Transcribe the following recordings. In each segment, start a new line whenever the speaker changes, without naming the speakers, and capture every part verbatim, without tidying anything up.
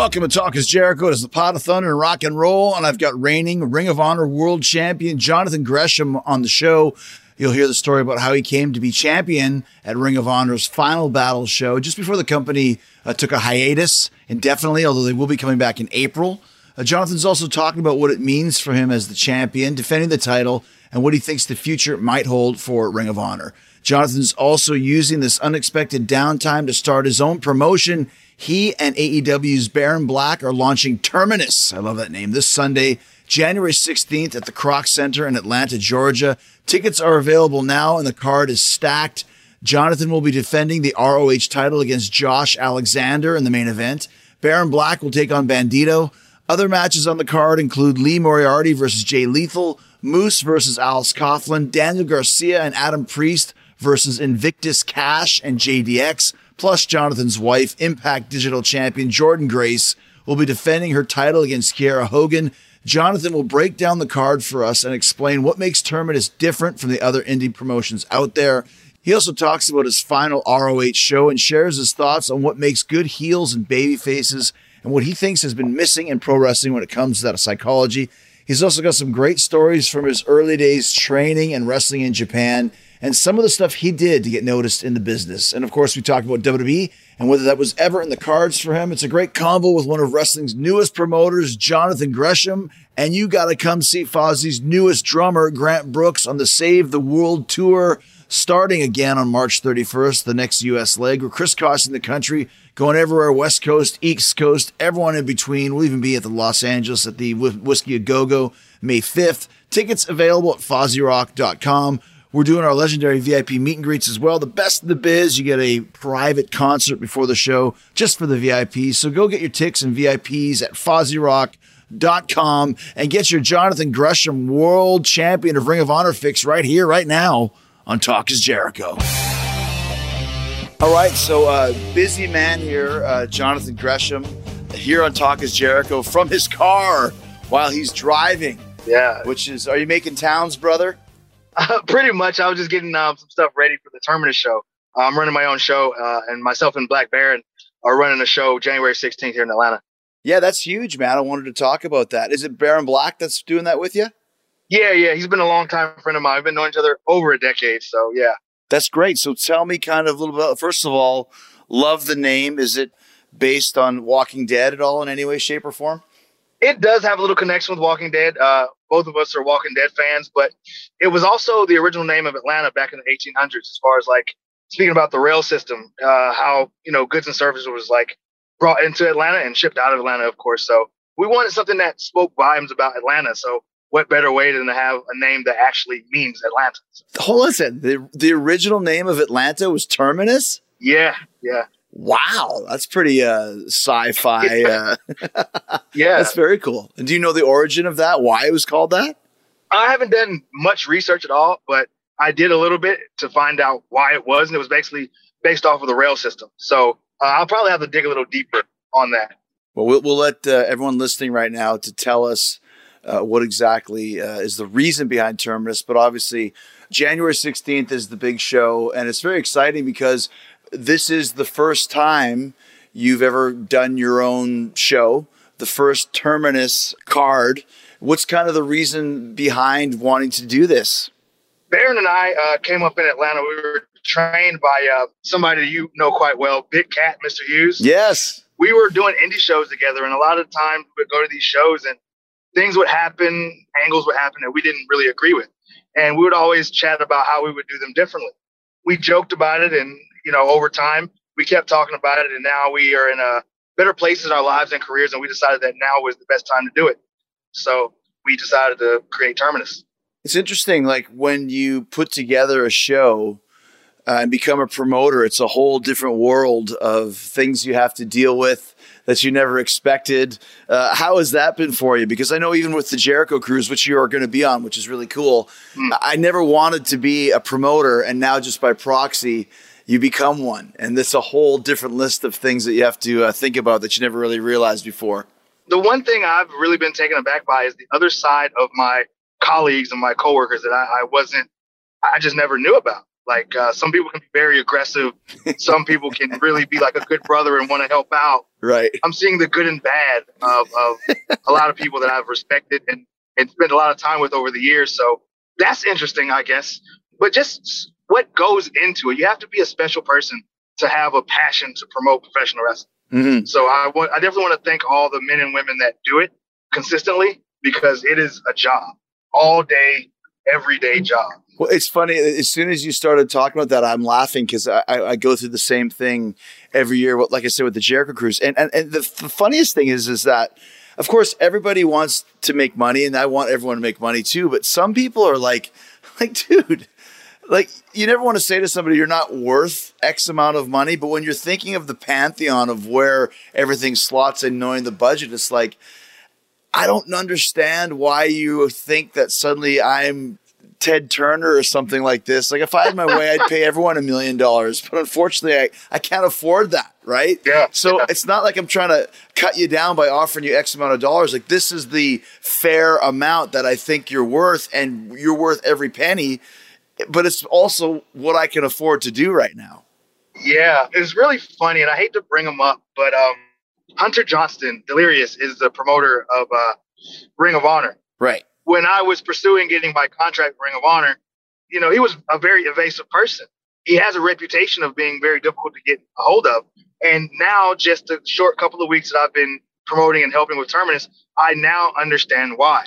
Welcome to Talk is Jericho. It is the Pot of Thunder and Rock and Roll, and I've got reigning Ring of Honor World Champion Jonathan Gresham on the show. You'll hear the story about how he came to be champion at Ring of Honor's Final Battle show just before the company uh, took a hiatus indefinitely, although they will be coming back in April. Uh, Jonathan's also talking about what it means for him as the champion, defending the title, and what he thinks the future might hold for Ring of Honor. Jonathan's also using this unexpected downtime to start his own promotion. He and A E W's Baron Black are launching Terminus. I love that name. This Sunday, January sixteenth at the Kroc Center in Atlanta, Georgia. Tickets are available now and the card is stacked. Jonathan will be defending the R O H title against Josh Alexander in the main event. Baron Black will take on Bandito. Other matches on the card include Lee Moriarty versus Jay Lethal, Moose versus Alice Coughlin, Daniel Garcia and Adam Priest versus Invictus Cash and J D X. Plus, Jonathan's wife, Impact Digital Champion Jordan Grace, will be defending her title against Kiera Hogan. Jonathan will break down the card for us and explain what makes Terminus different from the other indie promotions out there. He also talks about his final R O H show and shares his thoughts on what makes good heels and baby faces and what he thinks has been missing in pro wrestling when it comes to that psychology. He's also got some great stories from his early days training and wrestling in Japan, and some of the stuff he did to get noticed in the business. And of course, we talked about W W E and whether that was ever in the cards for him. It's a great combo with one of wrestling's newest promoters, Jonathan Gresham. And you got to come see Fozzie's newest drummer, Grant Brooks, on the Save the World Tour, starting again on March thirty-first, the next U S leg. We're crisscrossing the country, going everywhere, West Coast, East Coast, everyone in between. We'll even be at the Los Angeles at the Whiskey A Go-Go May fifth. Tickets available at fozzie rock dot com. We're doing our legendary V I P meet and greets as well. The best in the biz. You get a private concert before the show just for the V I Ps. So go get your tickets and V I Ps at fozzie rock dot com and get your Jonathan Gresham World Champion of Ring of Honor fix right here, right now on Talk is Jericho. All right, so uh, busy man here, uh, Jonathan Gresham, here on Talk is Jericho from his car while he's driving.
Yeah.
Which is, are you making towns, brother?
Uh, pretty much. I was just getting um, some stuff ready for the Terminus show. Uh, I'm running my own show, uh, and myself and Black Baron are running a show January sixteenth here in Atlanta.
Yeah, that's huge, man. I wanted to talk about that. Is it Baron Black that's doing that with you?
Yeah, yeah. He's been a long time friend of mine. We've been knowing each other over a decade, so yeah.
That's great. So tell me kind of a little bit, first of all, love the name. Is it based on Walking Dead at all in any way, shape, or form?
It does have a little connection with Walking Dead. Uh, both of us are Walking Dead fans, but it was also the original name of Atlanta back in the eighteen hundreds, as far as like speaking about the rail system, uh, how, you know, goods and services was like brought into Atlanta and shipped out of Atlanta, of course. So we wanted something that spoke volumes about Atlanta. So what better way than to have a name that actually means Atlanta?
Hold on a second. The, the original name of Atlanta was Terminus?
Yeah, yeah.
Wow, that's pretty uh, sci-fi. Uh,
yeah.
That's very cool. And do you know the origin of that? Why it was called that?
I haven't done much research at all, but I did a little bit to find out why it was. And it was basically based off of the rail system. So uh, I'll probably have to dig a little deeper on that.
Well, we'll, we'll let uh, everyone listening right now to tell us uh, what exactly uh, is the reason behind Terminus. But obviously, January sixteenth is the big show. And it's very exciting because this is the first time you've ever done your own show, the first Terminus card. What's kind of the reason behind wanting to do this?
Baron and I uh, came up in Atlanta. We were trained by uh, somebody you know quite well, Big Cat, Mister Hughes.
Yes.
We were doing indie shows together, and a lot of times we would go to these shows and things would happen, angles would happen that we didn't really agree with. And we would always chat about how we would do them differently. We joked about it, and you know, over time, we kept talking about it, and now we are in a better place in our lives and careers, and we decided that now was the best time to do it. So we decided to create Terminus.
It's interesting, like when you put together a show uh, and become a promoter, it's a whole different world of things you have to deal with that you never expected. Uh, how has that been for you? Because I know even with the Jericho Cruise, which you are going to be on, which is really cool, mm. I never wanted to be a promoter, and now just by proxy, you become one. And it's a whole different list of things that you have to uh, think about that you never really realized before.
The one thing I've really been taken aback by is the other side of my colleagues and my coworkers that I, I wasn't, I just never knew about. Like uh, some people can be very aggressive. Some people can really be like a good brother and want to help out.
Right.
I'm seeing the good and bad of, of a lot of people that I've respected and, and spent a lot of time with over the years. So that's interesting, I guess. But just what goes into it, you have to be a special person to have a passion to promote professional wrestling.
Mm-hmm.
So I want, I definitely want to thank all the men and women that do it consistently, because it is a job, all day, everyday job.
Well, it's funny. As soon as you started talking about that, I'm laughing because I, I go through the same thing every year. Like I said, with the Jericho Cruise, and and, and the, the funniest thing is, is that, of course, everybody wants to make money, and I want everyone to make money too. But some people are like, like, dude, like you never want to say to somebody you're not worth X amount of money, but when you're thinking of the pantheon of where everything slots and knowing the budget, it's like, I don't understand why you think that suddenly I'm Ted Turner or something like this. Like if I had my way, I'd pay everyone a million dollars, but unfortunately I, I can't afford that. Right.
Yeah.
So
yeah.
It's not like I'm trying to cut you down by offering you X amount of dollars. Like this is the fair amount that I think you're worth, and you're worth every penny, but it's also what I can afford to do right now.
Yeah. It's really funny. And I hate to bring him up, but, um, Hunter Johnston, Delirious, is the promoter of, uh, Ring of Honor.
Right.
When I was pursuing getting my contract with Ring of Honor, you know, he was a very evasive person. He has a reputation of being very difficult to get a hold of. And now, just a short couple of weeks that I've been promoting and helping with Terminus, I now understand why.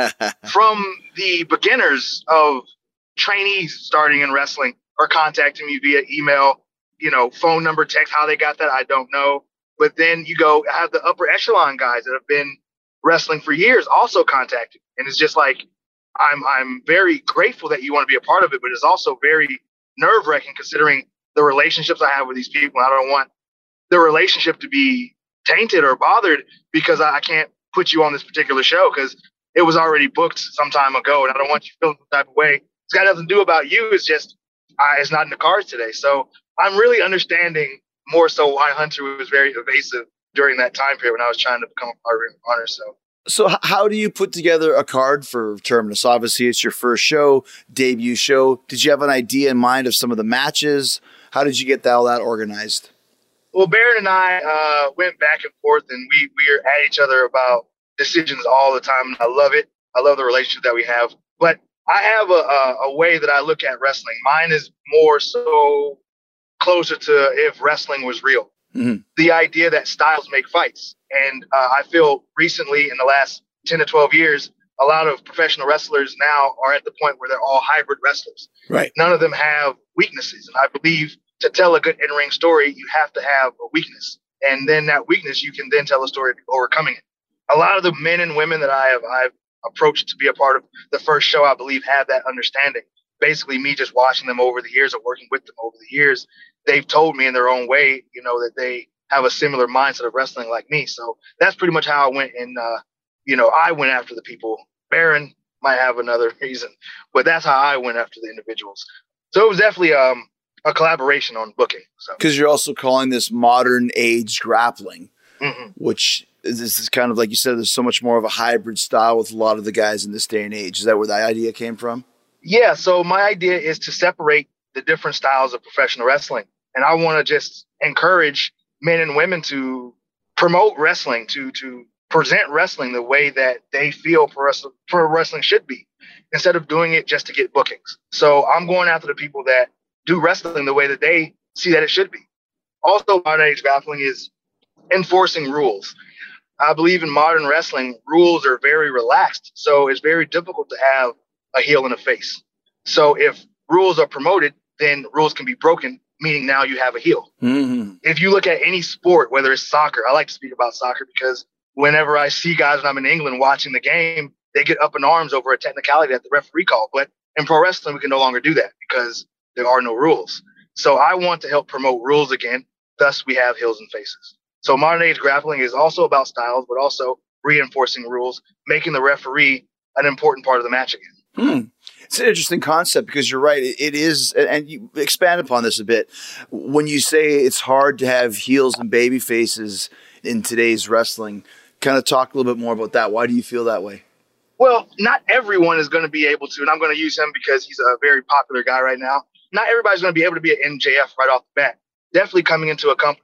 From the beginners of trainees starting in wrestling or contacting me via email, you know, phone number, text, how they got that, I don't know. But then you go, I have the upper echelon guys that have been wrestling for years also contacted. And it's just like, I'm I'm very grateful that you want to be a part of it, but it's also very nerve wracking considering the relationships I have with these people. I don't want the relationship to be tainted or bothered because I, I can't put you on this particular show because it was already booked some time ago. And I don't want you feeling some type of way. It's got nothing to do about you. It's just, I, it's not in the cards today. So I'm really understanding more so why Hunter was very evasive during that time period when I was trying to become a part of Ring of Honor. So,
so how do you put together a card for Terminus? Obviously, it's your first show, debut show. Did you have an idea in mind of some of the matches? How did you get all that organized?
Well, Baron and I uh, went back and forth, and we we are at each other about decisions all the time. I love it. I love the relationship that we have. But I have a, a, a way that I look at wrestling. Mine is more so closer to if wrestling was real. Mm-hmm. The idea that styles make fights. And uh, I feel recently in the last ten to twelve years, a lot of professional wrestlers now are at the point where they're all hybrid wrestlers.
Right.
None of them have weaknesses. And I believe to tell a good in-ring story, you have to have a weakness. And then that weakness, you can then tell a story of overcoming it. A lot of the men and women that I have I've approached to be a part of the first show, I believe, have that understanding. Basically, me just watching them over the years or working with them over the years, they've told me in their own way, you know, that they have a similar mindset of wrestling like me. So that's pretty much how I went. And, uh, you know, I went after the people. Baron might have another reason, but that's how I went after the individuals. So it was definitely um, a collaboration on booking. So
because you're also calling this modern age grappling,
mm-hmm.
which is, this is kind of like you said, there's so much more of a hybrid style with a lot of the guys in this day and age. Is that where the idea came from?
Yeah. So my idea is to separate the different styles of professional wrestling. And I want to just encourage men and women to promote wrestling, to to present wrestling the way that they feel for us, for wrestling should be, instead of doing it just to get bookings. So I'm going after the people that do wrestling the way that they see that it should be. Also, modern age grappling is enforcing rules. I believe in modern wrestling, rules are very relaxed. So it's very difficult to have a heel and a face. So if rules are promoted, then rules can be broken, meaning now you have a heel.
Mm-hmm.
If you look at any sport, whether it's soccer, I like to speak about soccer because whenever I see guys when I'm in England watching the game, they get up in arms over a technicality that the referee called. But in pro wrestling, we can no longer do that because there are no rules. So I want to help promote rules again. Thus, we have heels and faces. So modern age grappling is also about styles, but also reinforcing rules, making the referee an important part of the match again.
Hmm. It's an interesting concept because you're right. It, it is, and you expand upon this a bit. When you say it's hard to have heels and baby faces in today's wrestling, kind of talk a little bit more about that. Why do you feel that way?
Well, not everyone is going to be able to, and I'm going to use him because he's a very popular guy right now. Not everybody's going to be able to be an M J F right off the bat. Definitely coming into a company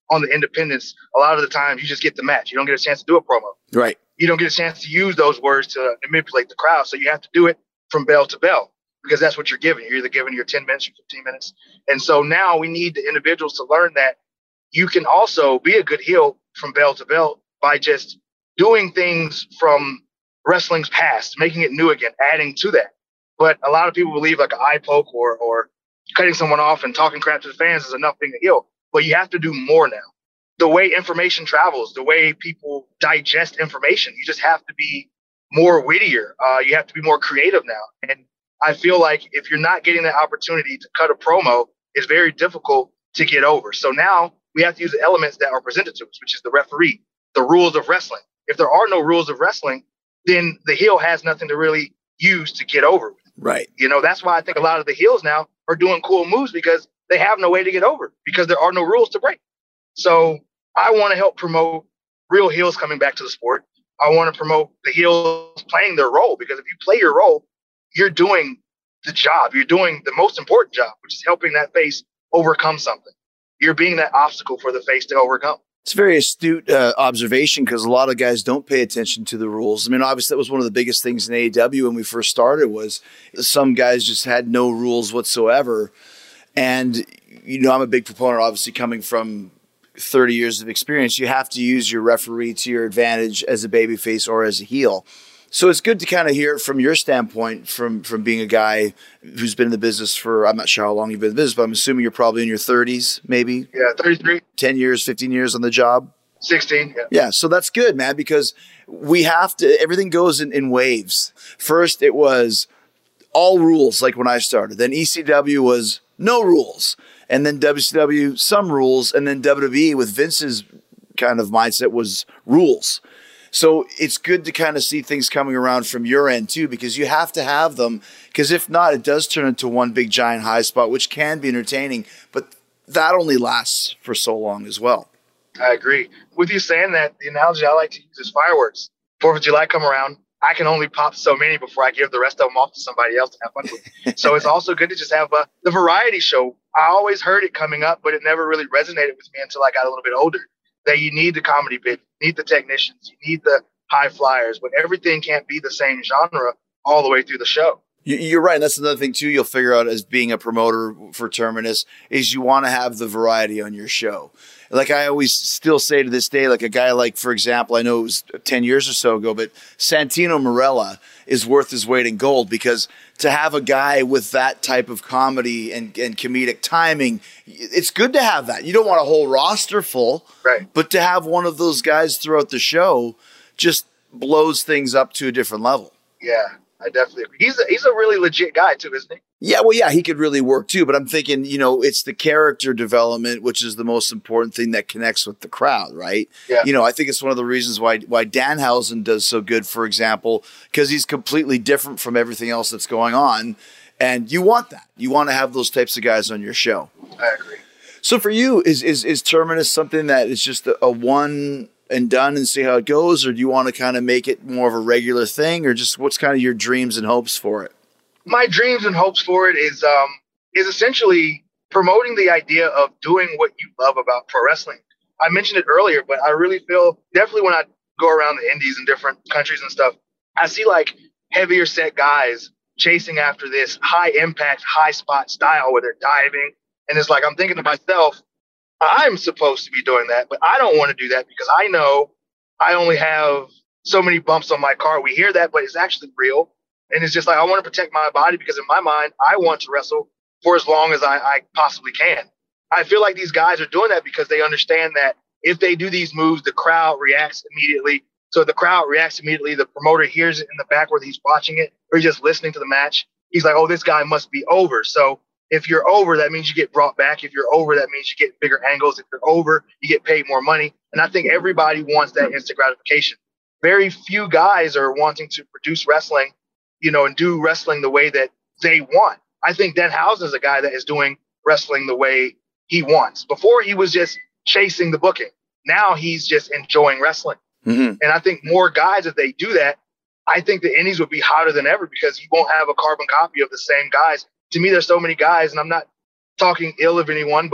on the independents, a lot of the times you just get the match. You don't get a chance to do a promo.
Right.
You don't get a chance to use those words to manipulate the crowd. So you have to do it from bell to bell because that's what you're giving. You're either giving your ten minutes or fifteen minutes. And so now we need the individuals to learn that you can also be a good heel from bell to bell by just doing things from wrestling's past, making it new again, adding to that. But a lot of people believe like an eye poke or, or cutting someone off and talking crap to the fans is enough being a heel. But you have to do more now. The way information travels, the way people digest information, you just have to be more wittier. Uh, you have to be more creative now. And I feel like if you're not getting that opportunity to cut a promo, it's very difficult to get over. So now we have to use the elements that are presented to us, which is the referee, the rules of wrestling. If there are no rules of wrestling, then the heel has nothing to really use to get over.
Right.
You know, that's why I think a lot of the heels now are doing cool moves because they have no way to get over because there are no rules to break. So I want to help promote real heels coming back to the sport. I want to promote the heels playing their role because if you play your role, you're doing the job. You're doing the most important job, which is helping that face overcome something. You're being that obstacle for the face to overcome.
It's a very astute uh, observation because a lot of guys don't pay attention to the rules. I mean, obviously, that was one of the biggest things in A E W when we first started was some guys just had no rules whatsoever. And, you know, I'm a big proponent, obviously, coming from thirty years of experience. You have to use your referee to your advantage as a babyface or as a heel. So it's good to kind of hear it from your standpoint, from from being a guy who's been in the business for, I'm not sure how long you've been in the business, but I'm assuming you're probably in your thirties, maybe?
Yeah, thirty-three.
ten years, fifteen years on the job?
sixteen, yeah.
Yeah, so that's good, man, because we have to, everything goes in, in waves. First, it was all rules, like when I started. Then E C W was no rules. And then W C W, some rules. And then W W E with Vince's kind of mindset was rules. So it's good to kind of see things coming around from your end too, because you have to have them. Because if not, it does turn into one big giant high spot, which can be entertaining, but that only lasts for so long as well.
I agree. With you saying that, the analogy I like to use is fireworks. Fourth of July come around, I can only pop so many before I give the rest of them off to somebody else to have fun with. So it's also good to just have uh, the variety show. I always heard it coming up, but it never really resonated with me until I got a little bit older. That you need the comedy bit, you need the technicians, you need the high flyers, but everything can't be the same genre all the way through the show.
You're right. And that's another thing, too, you'll figure out as being a promoter for Terminus is you want to have the variety on your show. Like I always still say to this day, like a guy like, for example, I know it was ten years or so ago, but Santino Marella is worth his weight in gold because to have a guy with that type of comedy and, and comedic timing, it's good to have that. You don't want a whole roster full,
right?
But to have one of those guys throughout the show just blows things up to a different level.
Yeah. I definitely agree. He's a, he's a really legit guy too, isn't he?
Yeah, well, yeah, he could really work too. But I'm thinking, you know, it's the character development, which is the most important thing that connects with the crowd, right?
Yeah.
You know, I think it's one of the reasons why why Danhausen does so good, for example, because he's completely different from everything else that's going on. And you want that. You want to have those types of guys on your show.
I agree.
So for you, is is, is Terminus something that is just a, a one and done and see how it goes, or do you want to kind of make it more of a regular thing, or just what's kind of your dreams and hopes for it?
My dreams and hopes for it is um is essentially promoting the idea of doing what you love about pro wrestling. I mentioned it earlier, but I really feel definitely when I go around the indies in different countries and stuff, I see like heavier set guys chasing after this high impact, high spot style where they're diving. And it's like, I'm thinking to myself, I'm supposed to be doing that, but I don't want to do that because I know I only have so many bumps on my car. We hear that, but it's actually real. And it's just like, I want to protect my body because in my mind, I want to wrestle for as long as I, I possibly can. I feel like these guys are doing that because they understand that if they do these moves, the crowd reacts immediately. So if the crowd reacts immediately, the promoter hears it in the back whether he's watching it or he's just listening to the match. He's like, oh, this guy must be over. So if you're over, that means you get brought back. If you're over, that means you get bigger angles. If you're over, you get paid more money. And I think everybody wants that instant gratification. Very few guys are wanting to produce wrestling, you know, and do wrestling the way that they want. I think Danhausen is a guy that is doing wrestling the way he wants. Before, he was just chasing the booking. Now he's just enjoying wrestling. Mm-hmm. And I think more guys, if they do that, I think the indies would be hotter than ever because you won't have a carbon copy of the same guys. To me, there's so many guys, and I'm not talking ill of anyone, but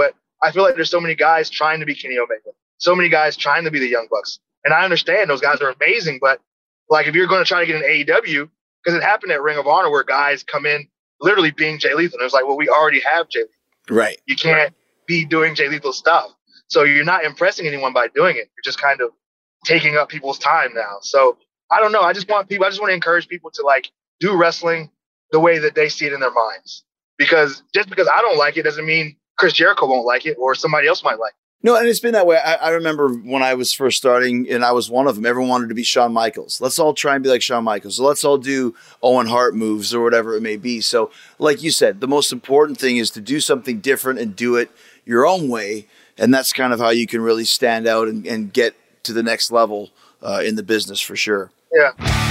I feel like there's so many guys trying to be Kenny Omega, so many guys trying to be the Young Bucks. And I understand those guys are amazing, but like if you're going to try to get an A E W, because it happened at Ring of Honor where guys come in literally being Jay Lethal. And it was like, well, we already have Jay Lethal.
Right.
You can't be doing Jay Lethal stuff. So you're not impressing anyone by doing it. You're just kind of taking up people's time now. So I don't know. I just want people, I just want to encourage people to like do wrestling the way that they see it in their minds. Because just because I don't like it doesn't mean Chris Jericho won't like it or somebody else might like it.
No, and it's been that way. I, I remember when I was first starting, and I was one of them, everyone wanted to be Shawn Michaels. Let's all try and be like Shawn Michaels. So let's all do Owen Hart moves or whatever it may be. So like you said, the most important thing is to do something different and do it your own way. And that's kind of how you can really stand out and, and get to the next level uh, in the business for sure.
Yeah.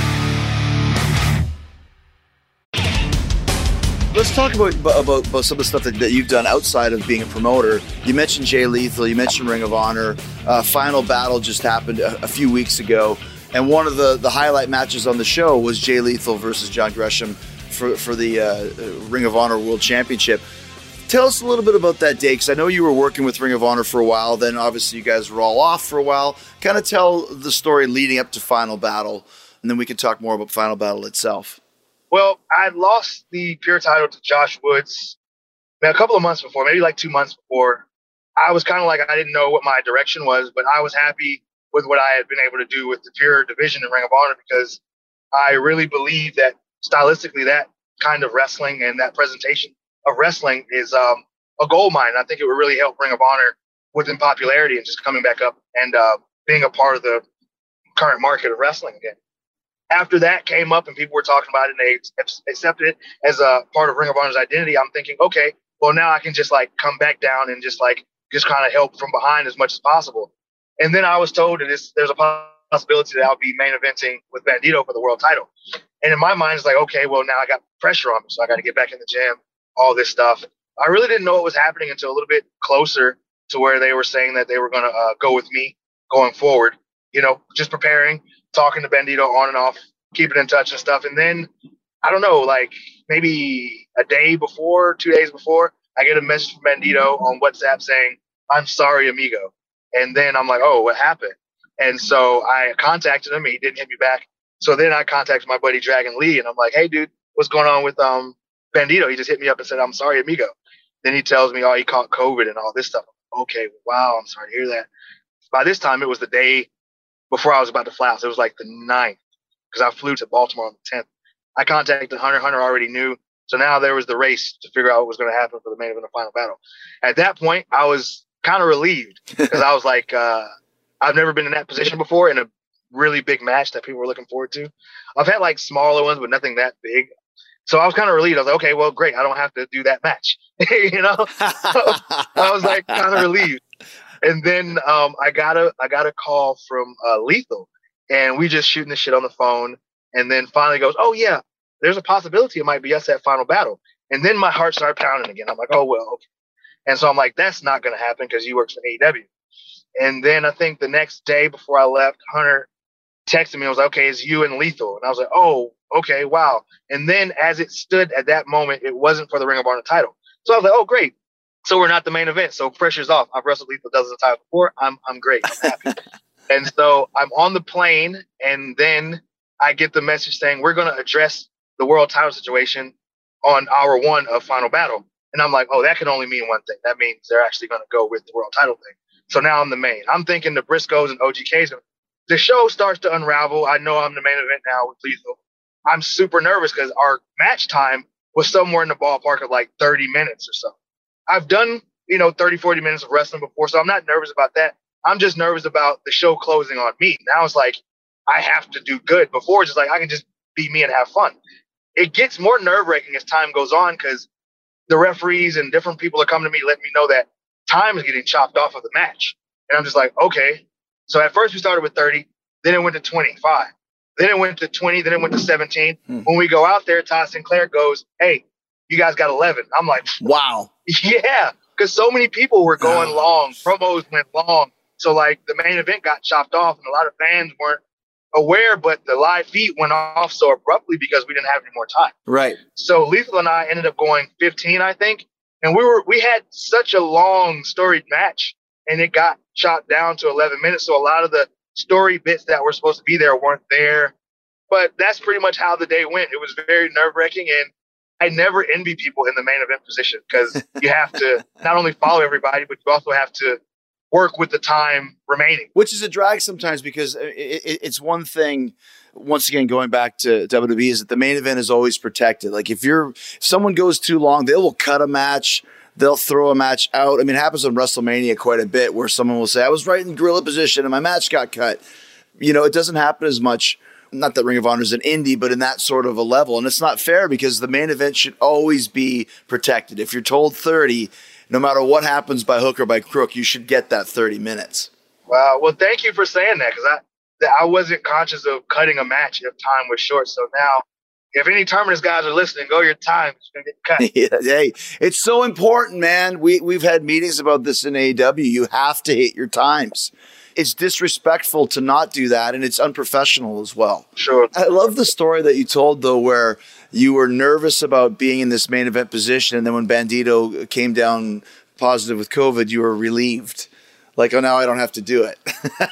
Let's talk about, about about some of the stuff that, that you've done outside of being a promoter. You mentioned Jay Lethal, you mentioned Ring of Honor. Uh, Final Battle just happened a, a few weeks ago, and one of the, the highlight matches on the show was Jay Lethal versus John Gresham for, for the uh, Ring of Honor World Championship. Tell us a little bit about that day, because I know you were working with Ring of Honor for a while, then obviously you guys were all off for a while. Kind of tell the story leading up to Final Battle, and then we can talk more about Final Battle itself.
Well, I lost the Pure title to Josh Woods a couple of months before, maybe like two months before. I was kind of like, I didn't know what my direction was, but I was happy with what I had been able to do with the Pure division in Ring of Honor, because I really believe that stylistically that kind of wrestling and that presentation of wrestling is um, a gold mine. I think it would really help Ring of Honor within popularity and just coming back up and uh, being a part of the current market of wrestling again. After that came up and people were talking about it and they accepted it as a part of Ring of Honor's identity, I'm thinking, okay, well, now I can just like come back down and just like just kind of help from behind as much as possible. And then I was told that it's, there's a possibility that I'll be main eventing with Bandito for the world title. And in my mind, it's like, okay, well, now I got pressure on me, so I got to get back in the gym, all this stuff. I really didn't know what was happening until a little bit closer to where they were saying that they were going to uh, go with me going forward. You know, just preparing, talking to Bandito on and off, keeping in touch and stuff. And then, I don't know, like maybe a day before, two days before, I get a message from Bandito on WhatsApp saying, I'm sorry, amigo. And then I'm like, oh, what happened? And so I contacted him. He didn't hit me back. So then I contacted my buddy Dragon Lee, and I'm like, hey, dude, what's going on with um Bandito? He just hit me up and said, I'm sorry, amigo. Then he tells me, oh, he caught COVID and all this stuff. Okay, wow, I'm sorry to hear that. By this time, it was the day before I was about to fly out. So it was like the ninth, because I flew to Baltimore on the tenth. I contacted Hunter. Hunter already knew. So now there was the race to figure out what was going to happen for the main event of Final Battle. At that point, I was kind of relieved, because I was like, uh, I've never been in that position before in a really big match that people were looking forward to. I've had like smaller ones, but nothing that big. So I was kind of relieved. I was like, okay, well, great. I don't have to do that match. you know, so I was like kind of relieved. And then um, I got a I got a call from uh, Lethal, and we just shooting the shit on the phone. And then finally goes, oh yeah, there's a possibility it might be us at Final Battle. And then my heart started pounding again. I'm like, oh well, okay. And so I'm like, that's not going to happen because you work for A E W. And then I think the next day before I left, Hunter texted me. I was like, okay, it's you and Lethal. And I was like, oh, okay, wow. And then as it stood at that moment, it wasn't for the Ring of Honor title. So I was like, oh, great. So we're not the main event. So pressure's off. I've wrestled Lethal dozens of times before. I'm I'm great. I'm happy. And so I'm on the plane, and then I get the message saying we're going to address the world title situation on hour one of Final Battle. And I'm like, oh, that can only mean one thing. That means they're actually going to go with the world title thing. So now I'm the main. I'm thinking the Briscoes and O G Ks. The show starts to unravel. I know I'm the main event now with Lethal. I'm super nervous because our match time was somewhere in the ballpark of like thirty minutes or so. I've done, you know, thirty, forty minutes of wrestling before, so I'm not nervous about that. I'm just nervous about the show closing on me. Now it's like I have to do good. Before, it's just like I can just be me and have fun. It gets more nerve-wracking as time goes on because the referees and different people are coming to me letting me know that time is getting chopped off of the match. And I'm just like, okay. So at first we started with thirty, then it went to twenty-five. Then it went to twenty, then it went to seventeen. Hmm. When we go out there, Todd Sinclair goes, hey, you guys got eleven. I'm like,
wow.
Yeah, because so many people were going oh. long. Promos went long. So, like, the main event got chopped off, and a lot of fans weren't aware, but the live feed went off so abruptly because we didn't have any more time.
Right.
So Lethal and I ended up going fifteen, I think, And we were we had such a long storied match, and it got shot down to eleven minutes. So a lot of the story bits that were supposed to be there weren't there. But that's pretty much how the day went. It was very nerve wracking, and I never envy people in the main event position because you have to not only follow everybody, but you also have to work with the time remaining.
Which is a drag sometimes because it, it, it's one thing, once again, going back to W W E, is that the main event is always protected. Like if you're, if someone goes too long, they will cut a match, they'll throw a match out. I mean, it happens on WrestleMania quite a bit where someone will say, I was right in gorilla position and my match got cut. You know, it doesn't happen as much. Not that Ring of Honor is an indie, but in that sort of a level. And it's not fair because the main event should always be protected. If you're told thirty, no matter what happens by hook or by crook, you should get that thirty minutes.
Wow. Well, thank you for saying that because I, I wasn't conscious of cutting a match if time was short. So now, if any Terminus guys are listening, go your time. It's going to get
yeah,
cut.
hey, it's so important, man. We, we've had meetings about this in A E W. You have to hit your times. It's disrespectful to not do that, and it's unprofessional as well.
Sure.
I love the story that you told, though, where you were nervous about being in this main event position, and then when Bandito came down positive with COVID, you were relieved. Like, oh, now I don't have to do it.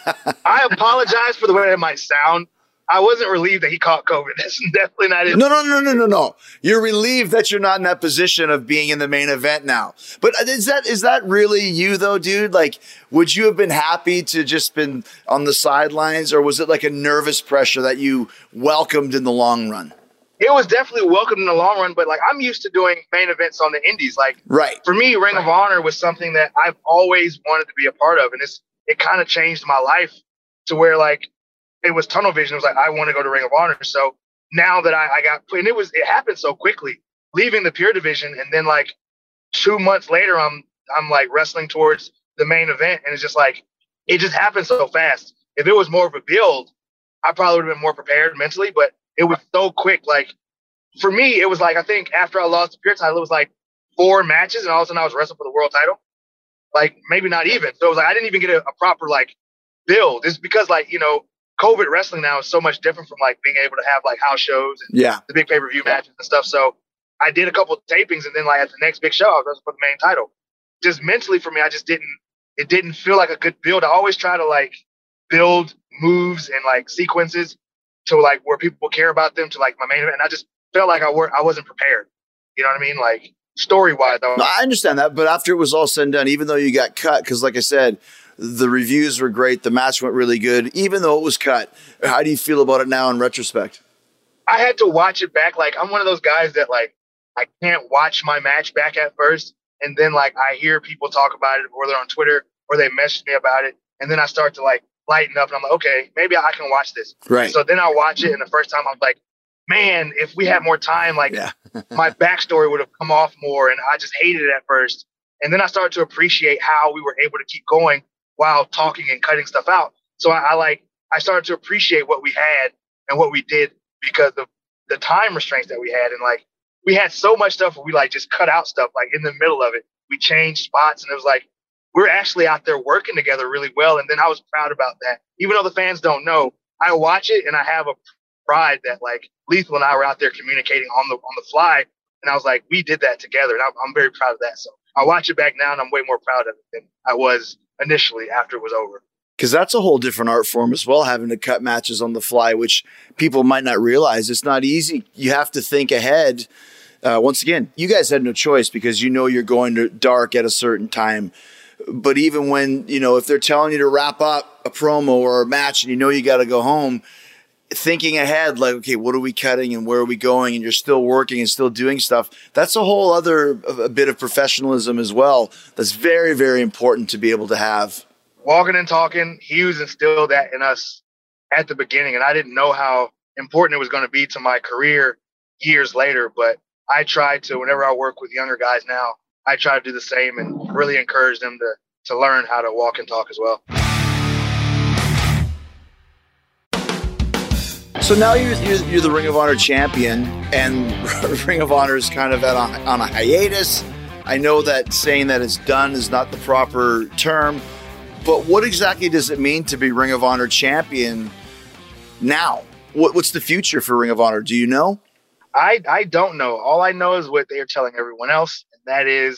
I apologize for the way it might sound. I wasn't relieved that he caught COVID. That's definitely not it.
No, no, no, no, no, no. You're relieved that you're not in that position of being in the main event now. But is that is that really you, though, dude? Like, would you have been happy to just been on the sidelines, or was it like a nervous pressure that you welcomed in the long run?
It was definitely welcomed in the long run, but like I'm used to doing main events on the indies. Like,
right.
For me, Ring of Honor was something that I've always wanted to be a part of, and it's it kind of changed my life to where like it was tunnel vision. It was like I want to go to Ring of Honor. So now that I, I got, and it was it happened so quickly, leaving the Pure division, and then like two months later, I'm I'm like wrestling towards the main event, and it's just like it just happened so fast. If it was more of a build, I probably would have been more prepared mentally, but it was so quick. Like for me, it was like I think after I lost the Pure title, it was like four matches, and all of a sudden I was wrestling for the world title. Like maybe not even. So it was like I didn't even get a, a proper like build. It's because like you know. COVID wrestling now is so much different from like being able to have like house shows and
yeah.
the big pay-per-view matches and stuff. So I did a couple of tapings, and then like at the next big show, I was wrestling for the main title. Just mentally for me, I just didn't, it didn't feel like a good build. I always try to like build moves and like sequences to like where people care about them to like my main event. And I just felt like I were I wasn't prepared. You know what I mean? Like story-wise. Though.
No, I understand that. But after it was all said and done, even though you got cut, because like I said, the reviews were great. The match went really good, even though it was cut. How do you feel about it now in retrospect?
I had to watch it back. Like, I'm one of those guys that, like, I can't watch my match back at first. And then, like, I hear people talk about it, or they're on Twitter, or they message me about it. And then I start to, like, lighten up. And I'm like, okay, maybe I can watch this.
Right.
So then I watch it. And the first time I was like, man, if we had more time, like, yeah. my backstory would have come off more. And I just hated it at first. And then I started to appreciate how we were able to keep going while talking and cutting stuff out. So I, I like, I started to appreciate what we had and what we did because of the time restraints that we had. And like, we had so much stuff where we like just cut out stuff like in the middle of it. We changed spots, and it was like, we're actually out there working together really well. And then I was proud about that. Even though the fans don't know, I watch it and I have a pride that like Lethal and I were out there communicating on the, on the fly. And I was like, we did that together. And I'm, I'm very proud of that. So I watch it back now and I'm way more proud of it than I was initially after it was over.
Because that's a whole different art form as well, having to cut matches on the fly, which people might not realize. It's not easy. You have to think ahead. Uh, once again, you guys had no choice because you know you're going to dark at a certain time. But even when, you know, if they're telling you to wrap up a promo or a match and you know you got to go home, thinking ahead, like, okay, what are we cutting and where are we going? And you're still working and still doing stuff. That's a whole other a bit of professionalism as well. That's very, very important to be able to have.
Walking and talking, Hughes instilled that in us at the beginning. And I didn't know how important it was going to be to my career years later. But I try to, whenever I work with younger guys now, I try to do the same and really encourage them to, to learn how to walk and talk as well.
So now you're, you're you're the Ring of Honor champion, and Ring of Honor is kind of at a, on a hiatus. I know that saying that it's done is not the proper term, but what exactly does it mean to be Ring of Honor champion now? What, what's the future for Ring of Honor? Do you know?
I, I don't know. All I know is what they are telling everyone else, and that is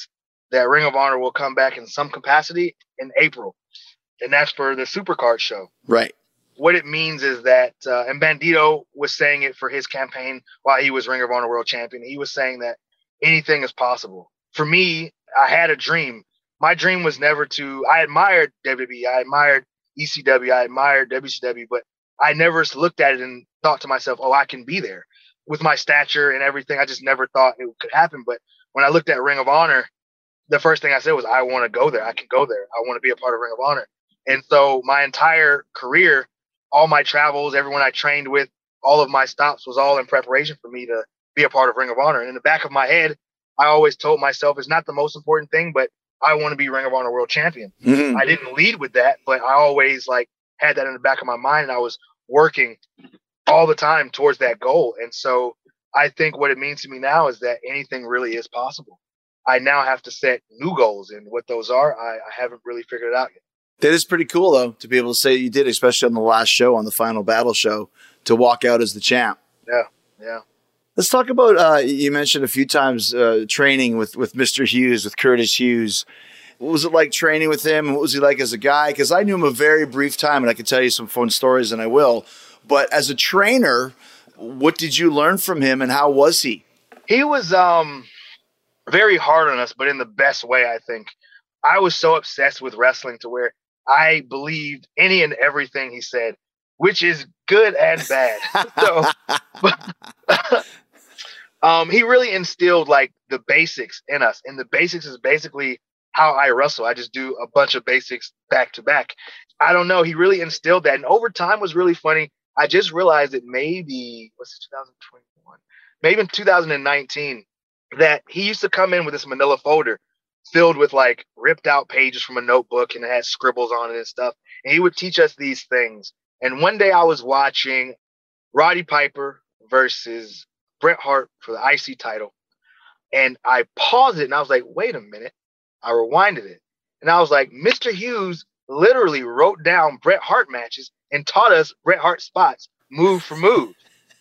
that Ring of Honor will come back in some capacity in April, and that's for the Supercard show.
Right.
What it means is that, uh, and Bandito was saying it for his campaign while he was Ring of Honor World Champion. He was saying that anything is possible. For me, I had a dream. My dream was never to, I admired W W E, I admired E C W, I admired W C W, but I never looked at it and thought to myself, oh, I can be there. With my stature and everything, I just never thought it could happen. But when I looked at Ring of Honor, the first thing I said was, I want to go there. I can go there. I want to be a part of Ring of Honor. And so my entire career, all my travels, everyone I trained with, all of my stops was all in preparation for me to be a part of Ring of Honor. And in the back of my head, I always told myself it's not the most important thing, but I want to be Ring of Honor World Champion. Mm-hmm. I didn't lead with that, but I always like had that in the back of my mind, and I was working all the time towards that goal. And so I think what it means to me now is that anything really is possible. I now have to set new goals, and what those are, I, I haven't really figured it out yet.
That is pretty cool, though, to be able to say you did, especially on the last show, on the Final Battle show, to walk out as the champ.
Yeah, yeah.
Let's talk about, uh, you mentioned a few times uh, training with, with Mister Hughes, with Curtis Hughes. What was it like training with him? What was he like as a guy? Because I knew him a very brief time, and I could tell you some fun stories, and I will. But as a trainer, what did you learn from him, and how was he?
He was um, very hard on us, but in the best way, I think. I was so obsessed with wrestling to where I believed any and everything he said, which is good and bad. so, but, um, he really instilled like the basics in us, and the basics is basically how I wrestle. I just do a bunch of basics back to back. I don't know. He really instilled that, and over time was really funny. I just realized that maybe what's it, twenty twenty-one, maybe in two thousand nineteen, that he used to come in with this manila folder filled with like ripped out pages from a notebook, and it had scribbles on it and stuff. And he would teach us these things. And one day I was watching Roddy Piper versus Bret Hart for the I C title. And I paused it and I was like, wait a minute. I rewinded it. And I was like, Mister Hughes literally wrote down Bret Hart matches and taught us Bret Hart spots move for move.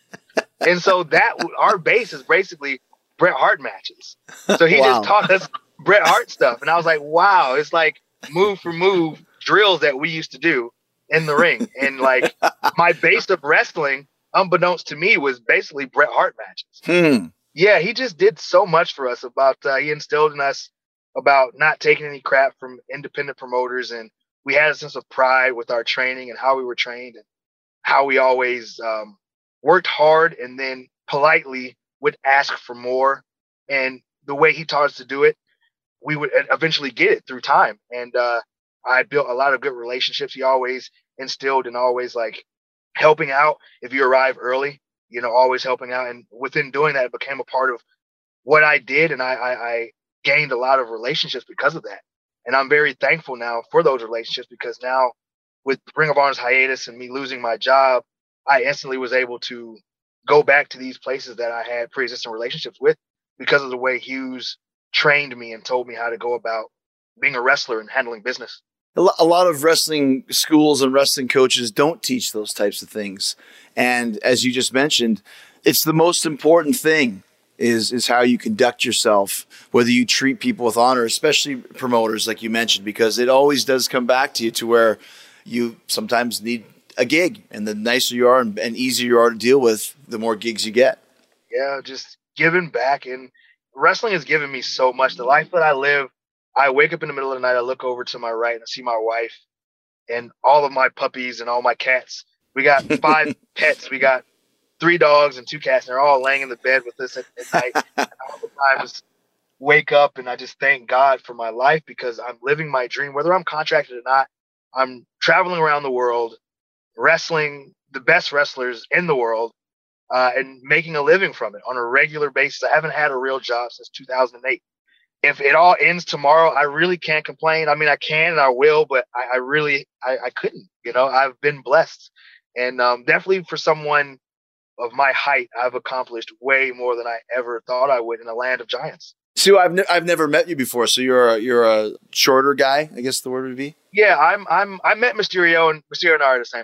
And so that our base is basically Bret Hart matches. So he wow. just taught us Bret Hart stuff. And I was like, wow, it's like move for move drills that we used to do in the ring. And like my base of wrestling, unbeknownst to me, was basically Bret Hart matches. Hmm. Yeah, he just did so much for us about, uh, he instilled in us about not taking any crap from independent promoters. And we had a sense of pride with our training and how we were trained, and how we always um, worked hard and then politely would ask for more. And the way he taught us to do it, we would eventually get it through time. And uh, I built a lot of good relationships. He always instilled and always like helping out if you arrive early, you know, always helping out. And within doing that, it became a part of what I did. And I, I, I gained a lot of relationships because of that. And I'm very thankful now for those relationships, because now with Ring of Honor's hiatus and me losing my job, I instantly was able to go back to these places that I had pre-existing relationships with because of the way Hughes trained me and told me how to go about being a wrestler and handling business.
A lot of wrestling schools and wrestling coaches don't teach those types of things. And as you just mentioned, it's the most important thing is, is how you conduct yourself, whether you treat people with honor, especially promoters, like you mentioned, because it always does come back to you to where you sometimes need a gig, and the nicer you are and, and easier you are to deal with, the more gigs you get.
Yeah, just giving back. And wrestling has given me so much. The life that I live, I wake up in the middle of the night, I look over to my right and I see my wife and all of my puppies and all my cats. We got five pets. We got three dogs and two cats, and they're all laying in the bed with us at, at night. And all the time I just wake up and I just thank God for my life, because I'm living my dream. Whether I'm contracted or not, I'm traveling around the world, wrestling the best wrestlers in the world, uh, and making a living from it on a regular basis. I haven't had a real job since two thousand eight. If it all ends tomorrow, I really can't complain. I mean, I can and I will, but I, I really, I, I couldn't, you know, I've been blessed. And um, definitely for someone of my height, I've accomplished way more than I ever thought I would in a land of giants.
So I've, ne- I've never met you before. So you're a, you're a shorter guy, I guess the word would be.
Yeah, I'm, I'm, I met Mysterio, and Mysterio and I are the same height.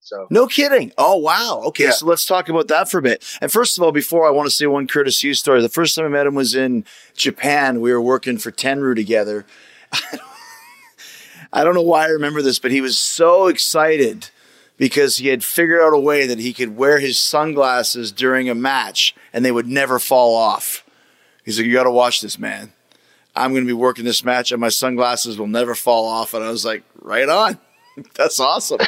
So
no kidding. Oh, wow. Okay.
Yeah.
So let's talk about that for a bit. And first of all, before I want to say one Curtis Hughes story. The first time I met him was in Japan. We were working for Tenru together. I don't know why I remember this, but he was so excited because he had figured out a way that he could wear his sunglasses during a match and they would never fall off. He's like, you got to watch this, man. I'm going to be working this match and my sunglasses will never fall off. And I was like, right on. That's awesome.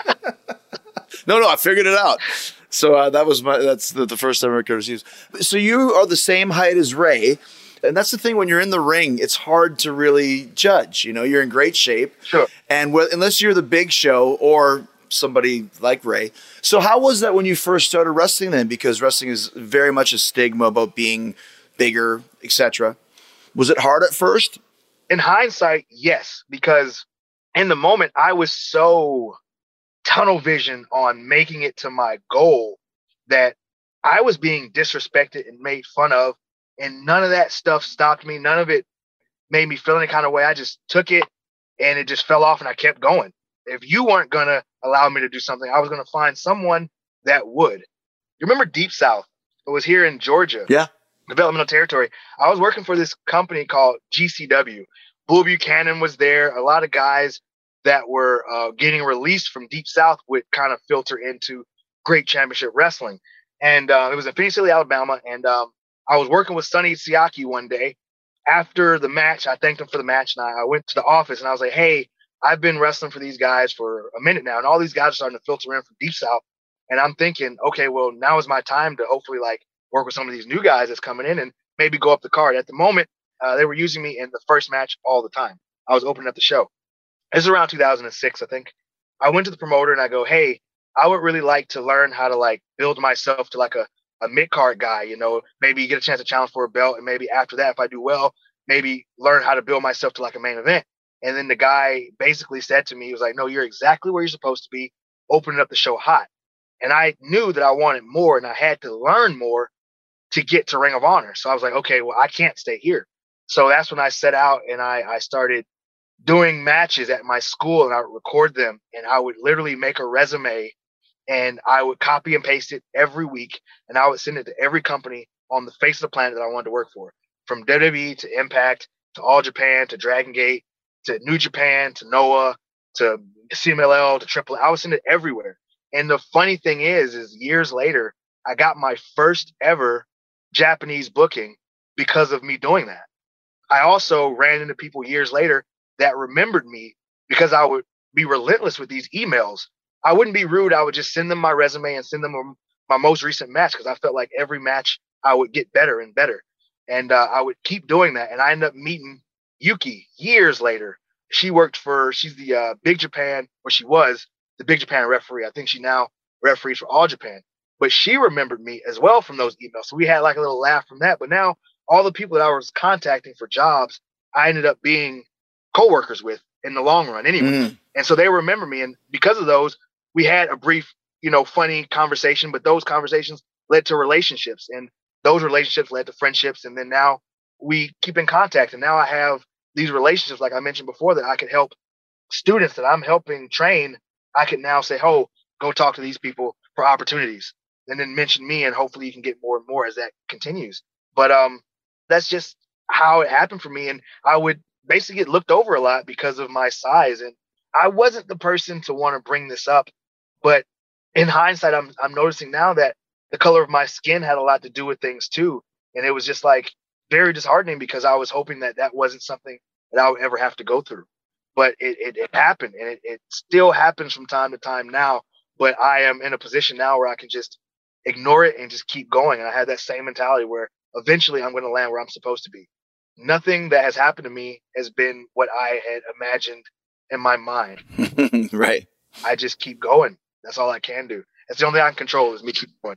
no, no, I figured it out. So uh, that was my, that's the, the first time I Curtis Hughes. So you are the same height as Ray. And that's the thing, when you're in the ring, it's hard to really judge. You know, you're in great shape.
Sure.
And wh- unless you're the Big Show or somebody like Ray. So how was that when you first started wrestling then? Because wrestling is very much a stigma about being bigger, et cetera. Was it hard at first?
In hindsight, yes, because in the moment I was so tunnel vision on making it to my goal that I was being disrespected and made fun of. And none of that stuff stopped me. None of it made me feel any kind of way. I just took it and it just fell off and I kept going. If you weren't going to allow me to do something, I was going to find someone that would. You remember Deep South? It was here in Georgia.
Yeah.
Developmental territory. I was working for this company called G C W. Bull Buchanan was there. A lot of guys that were uh, getting released from Deep South would kind of filter into great championship wrestling. And uh, it was in Phoenix City, Alabama. And um, I was working with Sonny Siaki one day. After the match, I thanked him for the match. And I, I went to the office and I was like, hey, I've been wrestling for these guys for a minute now. And all these guys are starting to filter in from Deep South. And I'm thinking, okay, well, now is my time to hopefully like work with some of these new guys that's coming in and maybe go up the card. At the moment, uh, they were using me in the first match all the time. I was opening up the show. This is around two thousand six, I think. I went to the promoter and I go, hey, I would really like to learn how to like build myself to like a, a mid-card guy, you know, maybe get a chance to challenge for a belt. And maybe after that, if I do well, maybe learn how to build myself to like a main event. And then the guy basically said to me, he was like, no, you're exactly where you're supposed to be, opening up the show hot. And I knew that I wanted more and I had to learn more to get to Ring of Honor. So I was like, okay, well, I can't stay here. So that's when I set out and I, I started doing matches at my school and I would record them and I would literally make a resume and I would copy and paste it every week. And I would send it to every company on the face of the planet that I wanted to work for, from W W E to Impact to All Japan to Dragon Gate to New Japan to Noah to C M L L to Triple. I would send it everywhere. And the funny thing is, is years later, I got my first ever Japanese booking because of me doing that. I also ran into people years later that remembered me because I would be relentless with these emails. I wouldn't be rude. I would just send them my resume and send them my most recent match because I felt like every match I would get better and better. And uh, I would keep doing that. And I ended up meeting Yuki years later. She worked for, she's the uh, Big Japan, or she was the Big Japan referee. I think she now referees for All Japan. But she remembered me as well from those emails. So we had like a little laugh from that. But now all the people that I was contacting for jobs, I ended up being coworkers with in the long run anyway. Mm. And so they remember me. And because of those, we had a brief, you know, funny conversation, but those conversations led to relationships and those relationships led to friendships. And then now we keep in contact. And now I have these relationships, like I mentioned before, that I could help students that I'm helping train. I can now say, oh, go talk to these people for opportunities and then mention me. And hopefully you can get more and more as that continues. But um, that's just how it happened for me. And I would basically get looked over a lot because of my size. And I wasn't the person to want to bring this up. But in hindsight, I'm I'm noticing now that the color of my skin had a lot to do with things too. And it was just like very disheartening because I was hoping that that wasn't something that I would ever have to go through. But it, it, it happened, and it, it still happens from time to time now. But I am in a position now where I can just ignore it and just keep going. And I had that same mentality where eventually I'm going to land where I'm supposed to be. Nothing that has happened to me has been what I had imagined in my mind.
Right.
I just keep going. That's all I can do. That's the only thing I can control is me keep going.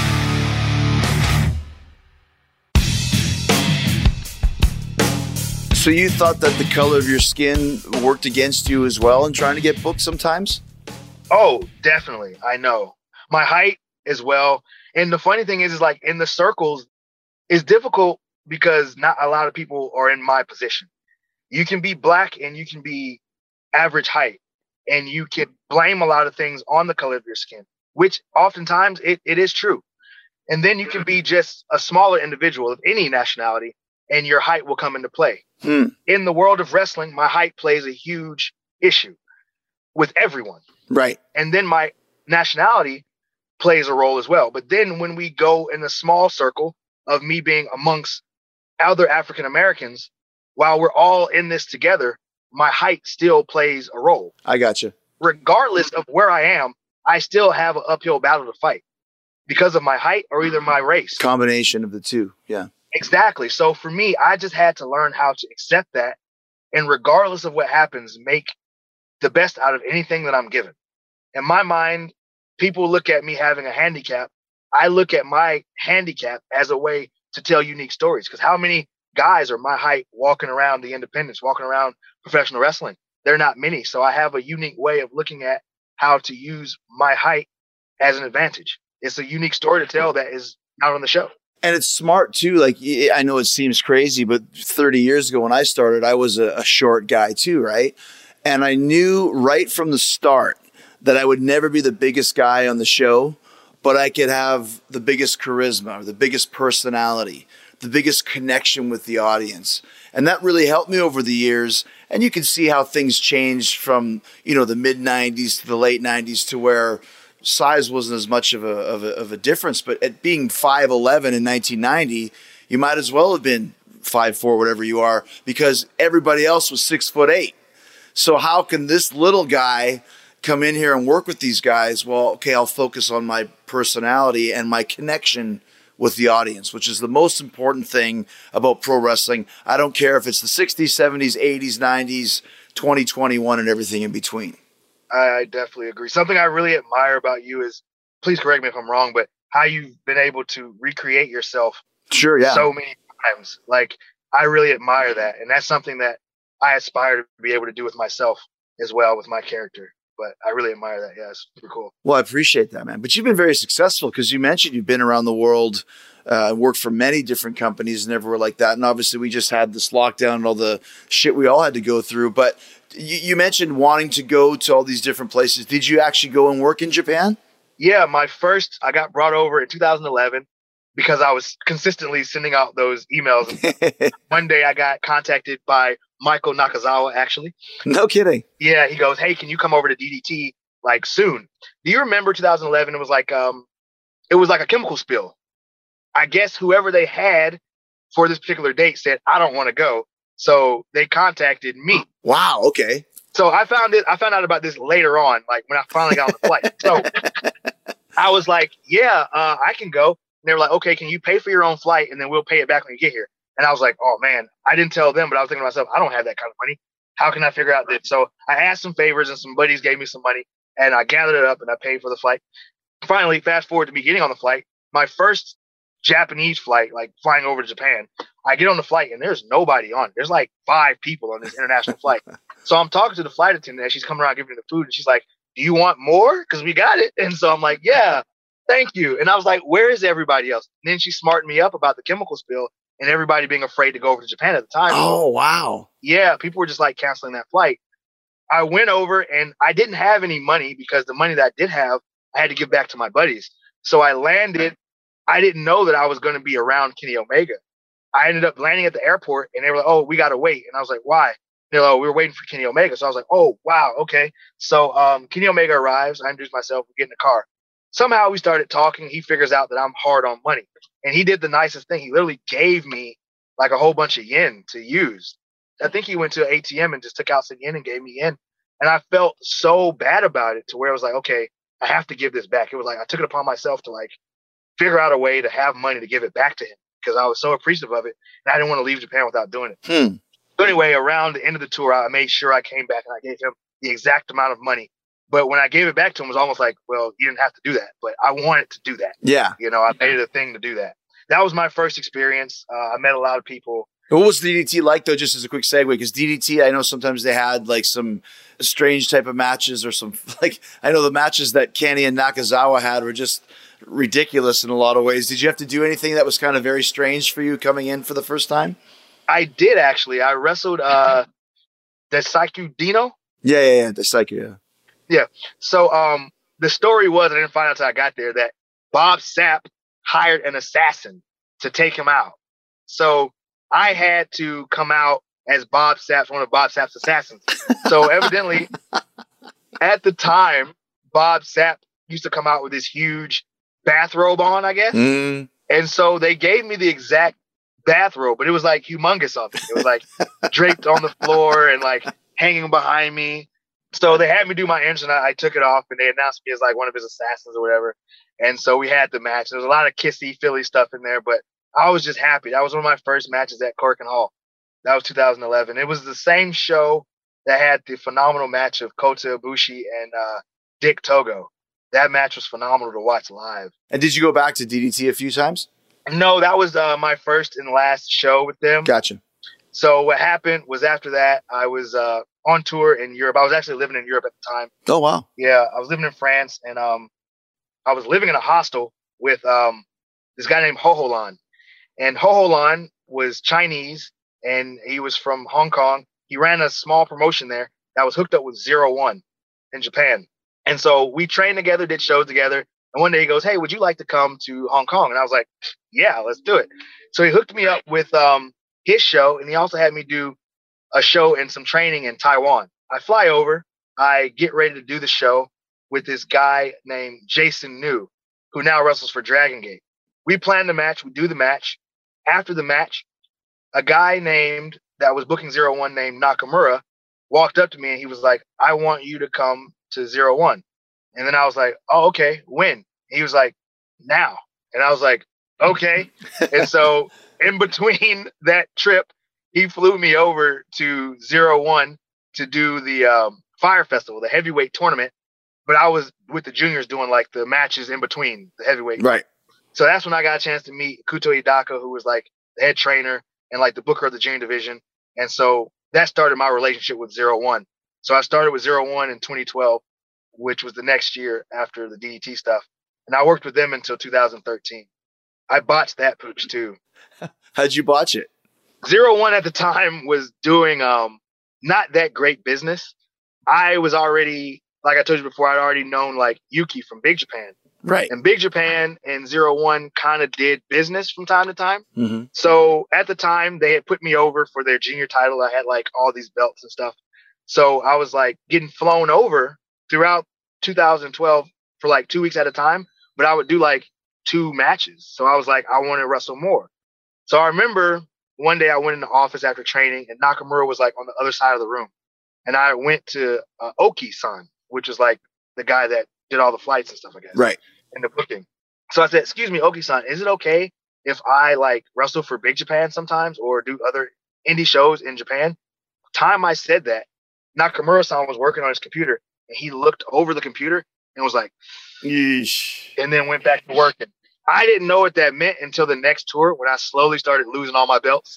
So you thought that the color of your skin worked against you as well in trying to get booked sometimes?
Oh, definitely. I know. My height as well. And the funny thing is, is like in the circles, it's difficult because not a lot of people are in my position. You can be black and you can be average height. and you can blame a lot of things on the color of your skin, which oftentimes it, it is true. And then you can be just a smaller individual of any nationality, and your height will come into play.
Hmm.
In the world of wrestling, my height plays a huge issue with everyone.
Right.
And then my nationality plays a role as well. But then when we go in a small circle of me being amongst other African Americans, while we're all in this together, my height still plays a role.
I got you.
Regardless of where I am, I still have an uphill battle to fight because of my height or either my race.
Combination of the two. Yeah.
Exactly. So for me, I just had to learn how to accept that. And regardless of what happens, make the best out of anything that I'm given. In my mind, people look at me having a handicap. I look at my handicap as a way to tell unique stories. Because how many guys are my height walking around the independents, walking around professional wrestling? They're not many. So I have a unique way of looking at how to use my height as an advantage. It's a unique story to tell that is not on the show.
And it's smart too. Like, I know it seems crazy, but thirty years ago when I started, I was a, a short guy too, right? And I knew right from the start that I would never be the biggest guy on the show, but I could have the biggest charisma, or the biggest personality, the biggest connection with the audience. And that really helped me over the years. And you can see how things changed from, you know, the mid nineties to the late nineties to where size wasn't as much of a, of a, of a difference. But at being five eleven in nineteen ninety, you might as well have been five four, whatever you are, because everybody else was six foot eight. So how can this little guy come in here and work with these guys? Well, okay, I'll focus on my personality and my connection with the audience, which is the most important thing about pro wrestling. I don't care if it's the sixties, seventies, eighties, nineties, twenty twenty-one, and everything in between.
I definitely agree. Something I really admire about you is, please correct me if I'm wrong, but how you've been able to recreate yourself
Sure, yeah.
so many times. Like, I really admire that. And that's something that I aspire to be able to do with myself as well, with my character. But I really admire that. Yeah, it's super cool.
Well, I appreciate that, man. But you've been very successful because you mentioned you've been around the world, uh, worked for many different companies and everywhere like that. And obviously we just had this lockdown and all the shit we all had to go through. But you, you mentioned wanting to go to all these different places. Did you actually go and work in Japan?
Yeah, my first, I got brought over in two thousand eleven because I was consistently sending out those emails. One day I got contacted by Michael Nakazawa, actually.
No kidding.
Yeah, he goes, hey, can you come over to D D T like soon? Do you remember two thousand eleven? It was like um, it was like a chemical spill. I guess whoever they had for this particular date said, I don't want to go. So they contacted me.
Wow. Okay.
So I found it. I found out about this later on, like when I finally got on the flight. So I was like, yeah, uh, I can go. And they were like, okay, can you pay for your own flight? And then we'll pay it back when you get here. And I was like, oh, man, I didn't tell them, but I was thinking to myself, I don't have that kind of money. How can I figure out this? So I asked some favors and some buddies gave me some money and I gathered it up and I paid for the flight. Finally, fast forward to me getting on the flight, my first Japanese flight, like flying over to Japan, I get on the flight and there's nobody on. There's like five people on this international flight. So I'm talking to the flight attendant and she's coming around giving me the food and she's like, do you want more? Because we got it. And so I'm like, yeah, thank you. And I was like, where is everybody else? And then she smartened me up about the chemical spill and everybody being afraid to go over to Japan at the time.
Oh, wow.
Yeah, people were just like canceling that flight. I went over and I didn't have any money because the money that I did have, I had to give back to my buddies. So I landed. I didn't know that I was going to be around Kenny Omega. I ended up landing at the airport and they were like, oh, we got to wait. And I was like, why? They're like, oh, we were waiting for Kenny Omega. So I was like, oh, wow. Okay. So um, Kenny Omega arrives. I introduce myself. We get in the car. Somehow we started talking. He figures out that I'm hard on money. And he did the nicest thing. He literally gave me like a whole bunch of yen to use. I think he went to an A T M and just took out some yen and gave me yen. And I felt so bad about it to where I was like, okay, I have to give this back. It was like I took it upon myself to like figure out a way to have money to give it back to him because I was so appreciative of it. And I didn't want to leave Japan without doing it.
Hmm.
So anyway, around the end of the tour, I made sure I came back and I gave him the exact amount of money. But when I gave it back to him, it was almost like, well, you didn't have to do that. But I wanted to do that.
Yeah.
You know, I made it a thing to do that. That was my first experience. Uh, I met a lot of people.
What was D D T like, though, just as a quick segue? Because D D T, I know sometimes they had like some strange type of matches or some, like, I know the matches that Kenny and Nakazawa had were just ridiculous in a lot of ways. Did you have to do anything that was kind of very strange for you coming in for the first time?
I did, actually. I wrestled uh, Daisuke Dino.
Yeah, yeah, yeah. Daisuke, yeah.
Yeah. So um, the story was, I didn't find out until I got there, that Bob Sapp hired an assassin to take him out. So I had to come out as Bob Sapp's, one of Bob Sapp's assassins. So evidently, at the time, Bob Sapp used to come out with this huge bathrobe on, I guess.
Mm.
And so they gave me the exact bathrobe, but it was like humongous on me. It was like draped on the floor and like hanging behind me. So they had me do my entrance, and I, I took it off, and they announced me as like one of his assassins or whatever. And so we had the match. There was a lot of kissy Philly stuff in there, but I was just happy. That was one of my first matches at Korakuen Hall. That was two thousand eleven. It was the same show that had the phenomenal match of Kota Ibushi and uh, Dick Togo. That match was phenomenal to watch live.
And did you go back to D D T a few times?
No, that was uh, my first and last show with them.
Gotcha.
So what happened was after that, I was uh, on tour in Europe. I was actually living in Europe at the time.
Oh, wow.
Yeah, I was living in France, and um, I was living in a hostel with um, this guy named Ho Ho Lan. And Ho Ho Lan was Chinese, and he was from Hong Kong. He ran a small promotion there that was hooked up with Zero One in Japan. And so we trained together, did shows together. And one day he goes, "Hey, would you like to come to Hong Kong?" And I was like, "Yeah, let's do it." So he hooked me up with um, his show, and he also had me do a show and some training in Taiwan. I fly over, I get ready to do the show with this guy named Jason New, who now wrestles for Dragon Gate. We plan the match, we do the match. After the match, a guy named that was booking Zero One named Nakamura walked up to me, and he was like, "I want you to come to Zero One." And then I was like, "Oh, okay, when?" He was like, "Now." And I was like, "Okay." And so in between that trip, he flew me over to Zero One to do the um, Fire Festival, the heavyweight tournament. But I was with the juniors doing like the matches in between the heavyweight.
Right.
So that's when I got a chance to meet Kuto Hidaka, who was like the head trainer and like the booker of the junior division. And so that started my relationship with Zero One. So I started with Zero One in twenty twelve, which was the next year after the D D T stuff. And I worked with them until two thousand thirteen. I botched that pooch too.
How'd you botch it?
Zero One at the time was doing um not that great business. I was already, like I told you before, I'd already known like Yuki from Big Japan.
Right.
And Big Japan and Zero One kind of did business from time to time.
Mm-hmm.
So at the time, they had put me over for their junior title. I had like all these belts and stuff. So I was like getting flown over throughout two thousand twelve for like two weeks at a time. But I would do like two matches. So I was like, I want to wrestle more. So I remember one day I went in the office after training, and Nakamura was like on the other side of the room. And I went to uh, Oki-san, which is like the guy that did all the flights and stuff, I guess.
Right.
In the booking. So I said, "Excuse me, Oki-san, is it okay if I like wrestle for Big Japan sometimes or do other indie shows in Japan?" Time I said that, Nakamura-san was working on his computer, and he looked over the computer and was like,
Yeesh.
and then went back to working. I didn't know what that meant until the next tour when I slowly started losing all my belts.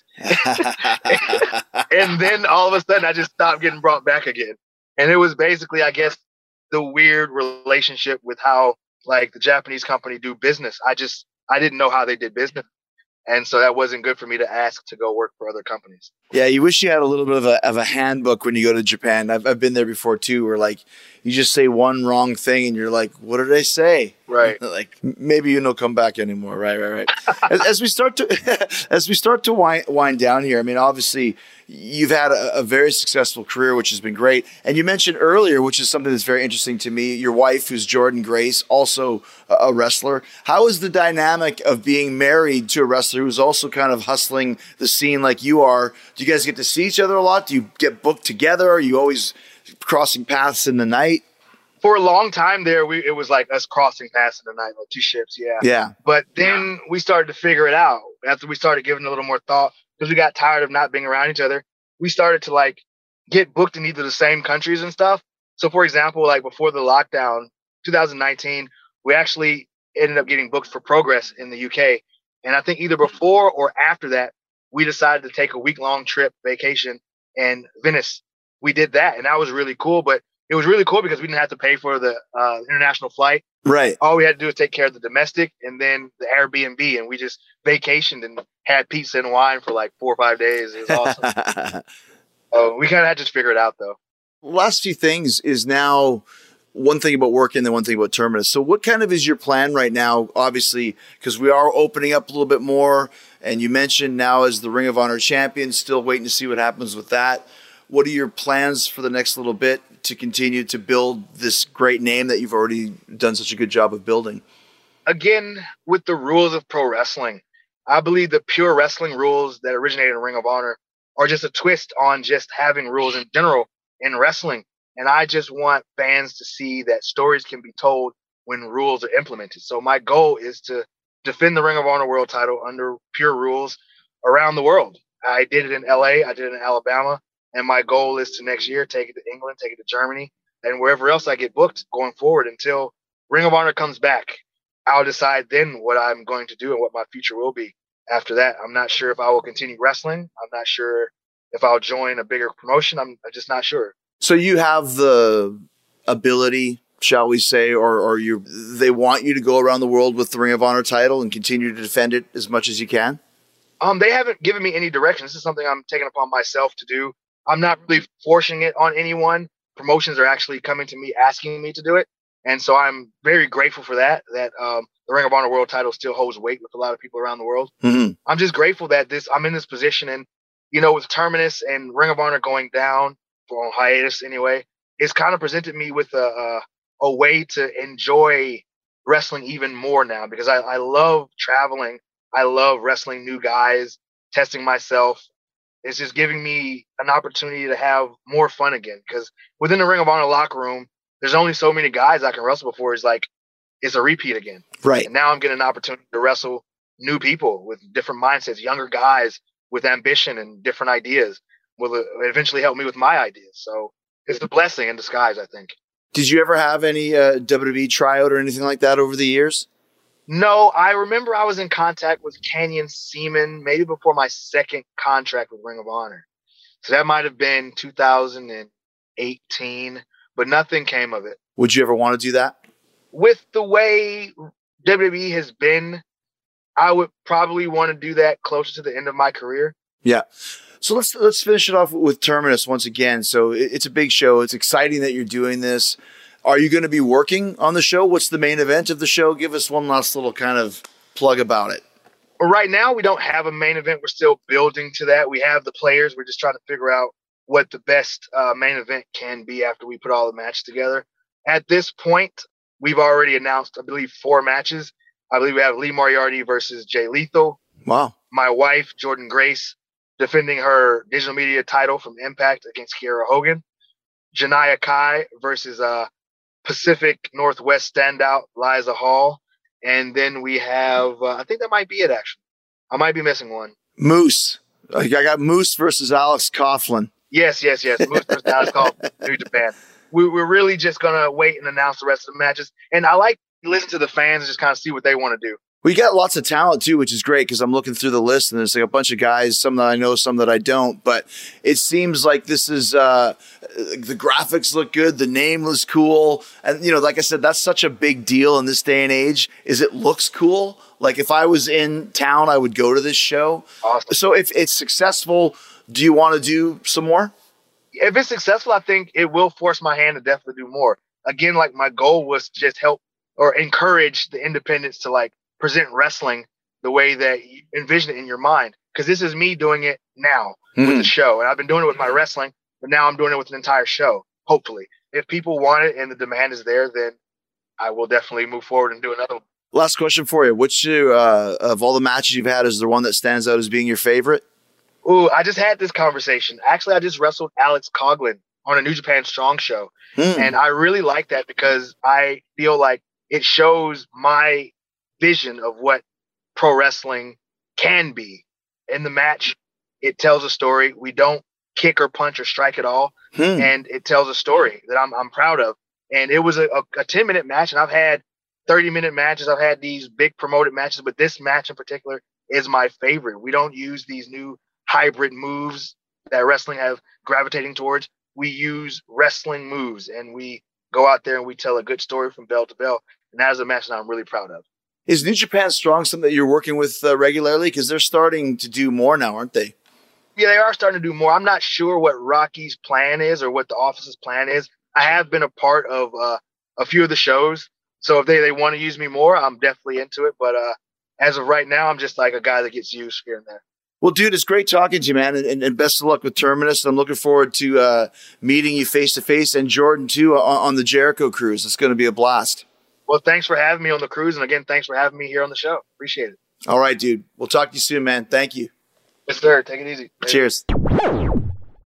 And then all of a sudden I just stopped getting brought back again. And it was basically, I guess, the weird relationship with how like the Japanese company do business. I just, I didn't know how they did business. And so that wasn't good for me to ask to go work for other companies.
Yeah, you wish you had a little bit of a of a handbook when you go to Japan. I've I've been there before too, where like you just say one wrong thing and you're like, "What did I say?"
Right.
Like maybe you don't come back anymore. Right, right, right. as, as we start to as we start to wind wind down here, I mean, obviously you've had a, a very successful career, which has been great. And you mentioned earlier, which is something that's very interesting to me, your wife, who's Jordynne Grace, also a, a wrestler. How is the dynamic of being married to a wrestler who's also kind of hustling the scene like you are? Do you guys get to see each other a lot? Do you get booked together? Are you always crossing paths in the night?
For a long time there, we it was like us crossing paths in the night, like two ships, yeah.
Yeah.
But then we started to figure it out after we started giving a little more thought, because we got tired of not being around each other. We started to like get booked in either the same countries and stuff. So for example, like before the lockdown, two thousand nineteen, we actually ended up getting booked for Progress in the U K. And I think either before or after that, we decided to take a week long trip vacation in Venice. We did that, and that was really cool. But it was really cool because we didn't have to pay for the uh, international flight.
Right.
All we had to do was take care of the domestic and then the Airbnb, and we just vacationed and had pizza and wine for like four or five days. It was awesome. uh, we kind of had to just figure it out, though.
Last few things is now one thing about working, then one thing about Terminus. So what kind of is your plan right now? Obviously, because we are opening up a little bit more, and you mentioned now as the Ring of Honor champion, still waiting to see what happens with that. What are your plans for the next little bit to continue to build this great name that you've already done such a good job of building?
Again, with the rules of pro wrestling, I believe the pure wrestling rules that originated in Ring of Honor are just a twist on just having rules in general in wrestling. And I just want fans to see that stories can be told when rules are implemented. So my goal is to defend the Ring of Honor world title under pure rules around the world. I did it in L A, I did it in Alabama, and my goal is to next year take it to England, take it to Germany, and wherever else I get booked going forward until Ring of Honor comes back. I'll decide then what I'm going to do and what my future will be after that. I'm not sure if I will continue wrestling. I'm not sure if I'll join a bigger promotion. I'm just not sure.
So you have the ability, shall we say, or or you they want you to go around the world with the Ring of Honor title and continue to defend it as much as you can?
Um, they haven't given me any direction. This is something I'm taking upon myself to do. I'm not really forcing it on anyone. Promotions are actually coming to me asking me to do it. And so I'm very grateful for that, that um, the Ring of Honor world title still holds weight with a lot of people around the world.
Mm-hmm.
I'm just grateful that this I'm in this position. And, you know, with Terminus and Ring of Honor going down, for on hiatus anyway, it's kind of presented me with a, a, a way to enjoy wrestling even more now, because I, I love traveling. I love wrestling new guys, testing myself. It's just giving me an opportunity to have more fun again, because within the Ring of Honor locker room, there's only so many guys I can wrestle before it's like it's a repeat again.
Right.
And now I'm getting an opportunity to wrestle new people with different mindsets, younger guys with ambition and different ideas will eventually help me with my ideas. So it's a blessing in disguise, I think.
Did you ever have any uh, W W E tryout or anything like that over the years?
No, I remember I was in contact with Canyon Seaman maybe before my second contract with Ring of Honor. So that might have been two thousand eighteen, but nothing came of it.
Would you ever want to do that?
With the way W W E has been, I would probably want to do that closer to the end of my career.
Yeah. So let's let's finish it off with Terminus once again. So it's a big show. It's exciting that you're doing this. Are you going to be working on the show? What's the main event of the show? Give us one last little kind of plug about it.
Well, right now, we don't have a main event. We're still building to that. We have the players. We're just trying to figure out what the best uh, main event can be after we put all the matches together. At this point, we've already announced, I believe, four matches. I believe we have Lee Moriarty versus Jay Lethal.
Wow.
My wife, Jordan Grace, defending her digital media title from Impact against Kiera Hogan. Janaya Kai versus uh, Pacific Northwest standout Liza Hall. And then we have, uh, I think that might be it, actually. I might be missing one.
Moose. I got Moose versus Alex Coughlin.
Yes, yes, yes. Moose versus Alex Coughlin, New Japan. We, we're really just going to wait and announce the rest of the matches. And I like to listen to the fans and just kind of see what they want to do.
We got lots of talent too, which is great because I'm looking through the list and there's like a bunch of guys, some that I know, some that I don't. But it seems like this is uh, the graphics look good, the name looks cool, and you know, like I said, that's such a big deal in this day and age. Is it looks cool? Like if I was in town, I would go to this show.
Awesome.
So if it's successful, do you want to do some more?
If it's successful, I think it will force my hand to definitely do more. Again, like my goal was to just help or encourage the independents to like present wrestling the way that you envision it in your mind. Because this is me doing it now mm-hmm. with the show. And I've been doing it with my wrestling, but now I'm doing it with an entire show, hopefully. If people want it and the demand is there, then I will definitely move forward and do another one.
Last question for you. Which uh, of all the matches you've had is the one that stands out as being your favorite?
Ooh, I just had this conversation. Actually, I just wrestled Alex Coughlin on a New Japan Strong show. Mm. And I really like that because I feel like it shows my vision of what pro wrestling can be. In the match, it tells a story. We don't kick or punch or strike at all. Hmm. And it tells a story that I'm I'm proud of. And it was a, a, a ten minute match. And I've had thirty minute matches. I've had these big promoted matches, but this match in particular is my favorite. We don't use these new hybrid moves that wrestling have gravitating towards. We use wrestling moves and we go out there and we tell a good story from bell to bell. And that is a match that I'm really proud of.
Is New Japan Strong something that you're working with uh, regularly? Because they're starting to do more now, aren't they?
Yeah, they are starting to do more. I'm not sure what Rocky's plan is or what the office's plan is. I have been a part of uh, a few of the shows. So if they, they want to use me more, I'm definitely into it. But uh, as of right now, I'm just like a guy that gets used here and there.
Well, dude, it's great talking to you, man, and, and best of luck with Terminus. I'm looking forward to uh, meeting you face to face, and Jordan too on, on the Jericho cruise. It's going to be a blast.
Well, thanks for having me on the cruise, and again, thanks for having me here on the show. Appreciate it.
All right, dude. We'll talk to you soon, man. Thank you.
Yes, sir. Take it easy.
Cheers.